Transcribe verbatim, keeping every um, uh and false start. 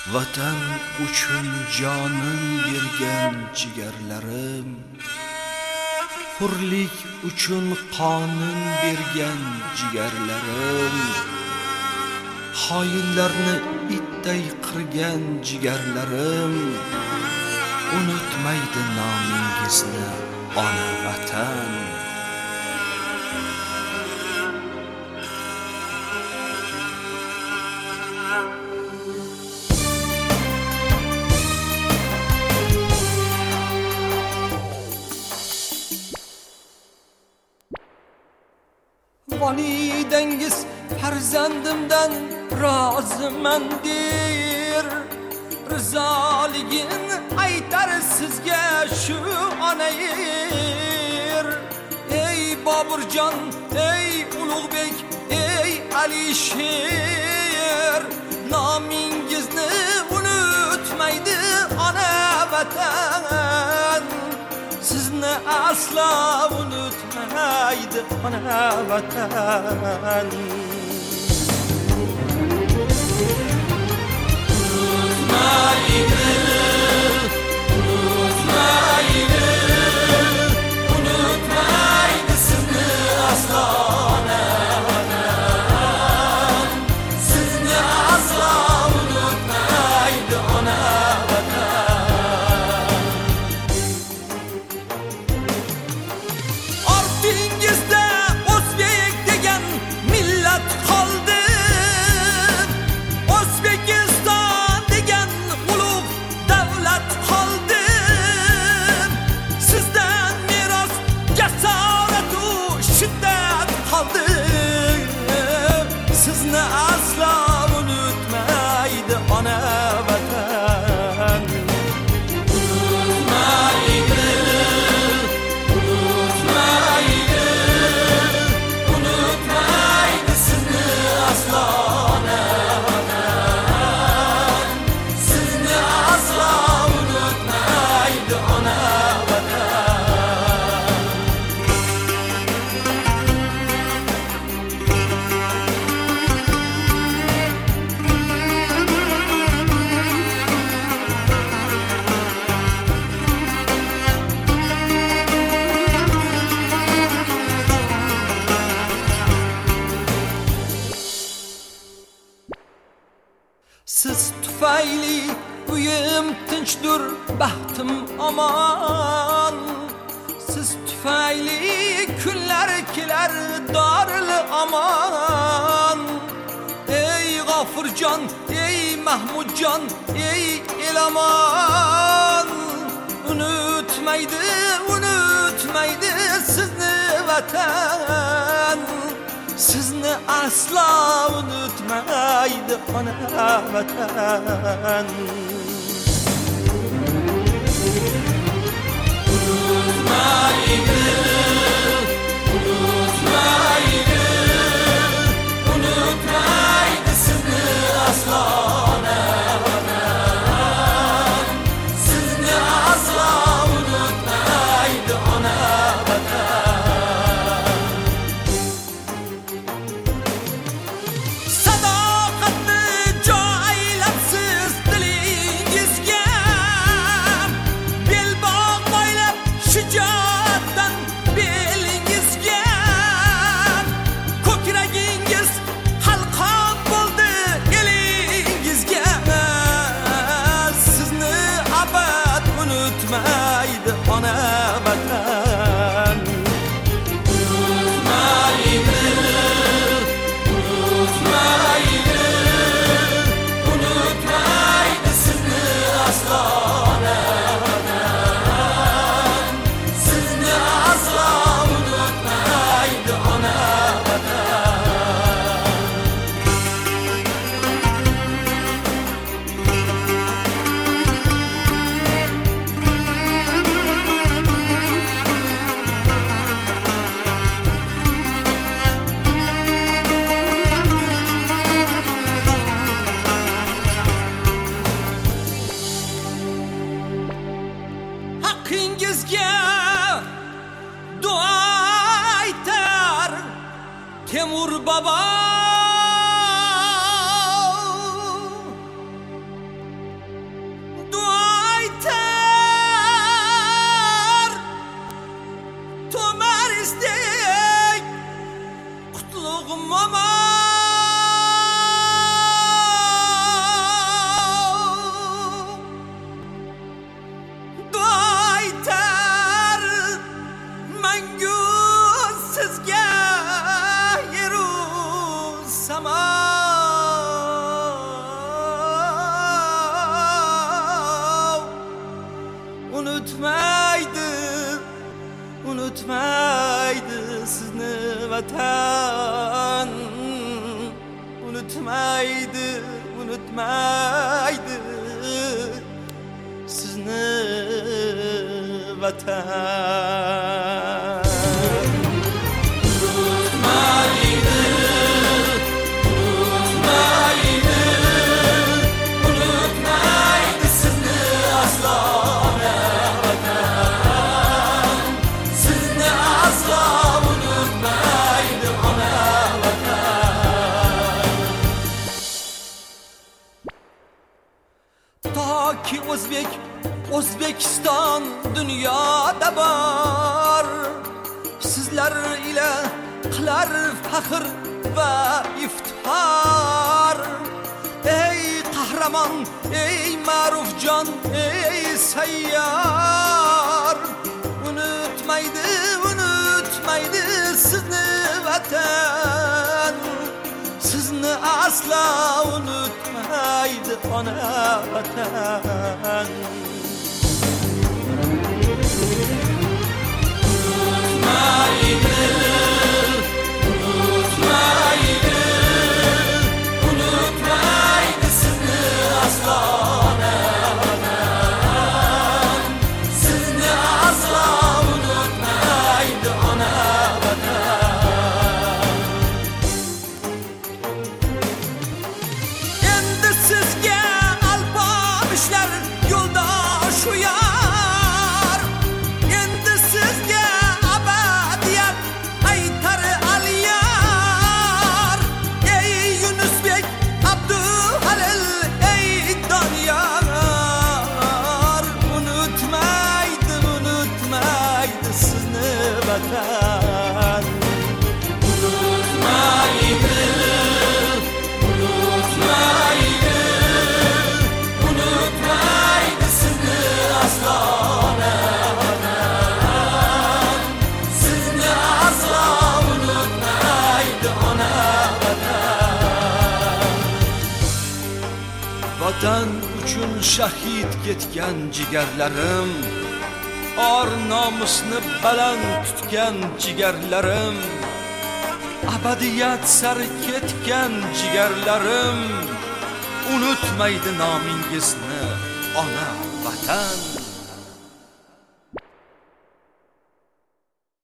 Vatan uchun jonin bergan jigarlarim, hurlik uchun qonin bergan jigarlarim, xoinlarni itday qirgan jigarlarim, unutmaydi nomingizni ona vatan. Validengiz farzandimdan roziman der, rizoligin aytar sizga shu onayer. Ey Boburjon, ey Ulug'bek, ey Alisher, nomingizni unutmaydi ona vatan. Sizni asla unutmaydi ona vatan. Unutmaydi, unutmaydi, unutmaydi sizni asla ona vatan. Sizni asla unutmaydi ona vatan. Ortingizda O'zbek degan millat qoldi. O'zbekiston degan ulug' davlat qoldi. Sizdan meros jasorat u shiddat qoldi. Sizni asla unutmaydi ona vatan. Unutmaydi, unutmaydi, unutmaydi sizni asla ona vatan. Sizni asla unutmaydi ona vatan. Siz tufayli uyim tinchdir, baxtim omon. Siz tufayli kunlar kelar doril aman. Ey G'ofurjon, ey Mahmudjon, ey Elaman, unutmaydi, unutmaydi sizni vatan. Sizni asla unutmaydi ona vatan. Unutmaydi, unutmaydi, unutmaydi sizni asla ona vatan. Sizni asla unutmaydi ona vatan. Sadoqatni joylabsiz dilingizga, bel bog'lab shijoatdan belingizga. Ko'kragingiz halqon bo'ldi elingizga. Sizni abad unutmaydi ona vatan. Unutmaydi, unutmaydi, unutmaydi sizni asla ona vatan. Sizni asla unutmaydi ona vatan. Haqqingizga duo aytar Temur bobo. qutlug'im ama do'aytar mangu sizga yeru samo unutmaydi unutmaydi sizni vatan unutmaydi unutmaydi sizni vatan unutmaydi unutmaydi unutmaydi sizni aslo Toki O'zbek, O'zbekiston dunyoda bor, sizlar ila qilar faxr va iftixor. Ey qahramon, ey ma'rufjon, ey sayyor, unutmaydi, unutmaydi sizni vatan, sizni asla unutmaydi ona vatan. Unutmaydi, unutmaydi, unutmaydi sizni asla ona vatan, sizni asla unutmaydi ona vatan. Endi sizga alpamishlar yo'ldosh uyar, endi sizga abadiyat aytar aliyar. Ey Yunusbek, Abduhalil, ey Doniyor, unutmaydi, unutmaydi sizni vatan. Unutmaydi, unutmaydi, unutmaydi sizni aslo ona vatan, sizni aslo unutmaydi ona vatan. Vatan uchun shahid ketgan jigarlarim, or nomusni baland tutgan jigarlarim, abadiyat sari ketgan jigarlarim, unutmaydi nomingizni ona vatan.